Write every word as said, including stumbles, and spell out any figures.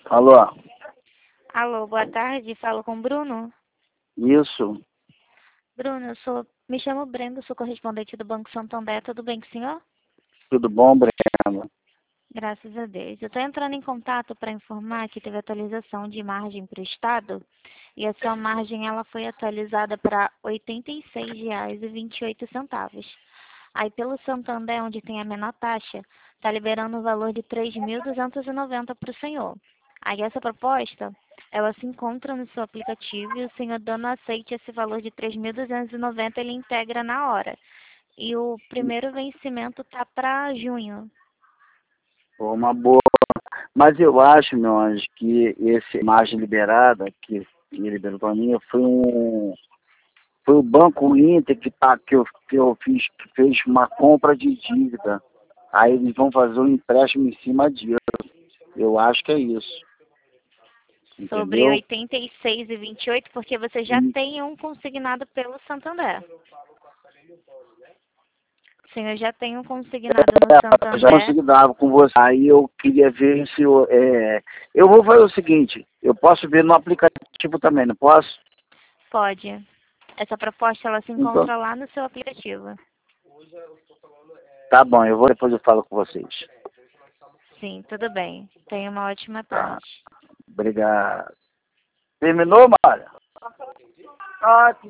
Alô? Alô, boa tarde. Falo com o Bruno. Isso. Bruno, eu sou, me chamo Brenda, sou correspondente do Banco Santander. Tudo bem com o senhor? Tudo bom, Breno? Graças a Deus. Eu estou entrando em contato para informar que teve atualização de margem para o Estado e a sua margem ela foi atualizada para oitenta e seis reais e vinte e oito centavos. Aí pelo Santander, onde tem a menor taxa, está liberando o valor de três mil duzentos e noventa para o senhor. Aí essa proposta, ela se encontra no seu aplicativo e o senhor dando aceite a esse valor de três mil duzentos e noventa, ele integra na hora. E o primeiro vencimento tá para junho. Foi uma boa. Mas eu acho, meu anjo, que esse margem liberada que, que liberou para mim foi um. Foi o Banco Inter que, tá, que, eu, que eu fiz, que fez uma compra de dívida. Aí eles vão fazer um empréstimo em cima disso. Eu acho que é isso. Sobre Entendeu? oitenta e seis e vinte e oito, porque você já E tem um consignado pelo Santander. O senhor já tem um consignado no eu já Santander. consegui dar com você. Aí eu queria ver se eu. É, eu vou fazer o seguinte: eu posso ver no aplicativo também, não posso? Pode. Essa proposta ela se Então, encontra lá no seu aplicativo. tá bom, eu vou depois eu falo com vocês. Sim, tudo bem. Tenha uma ótima Tá, tarde. obrigado. Terminou, Mário? Ah,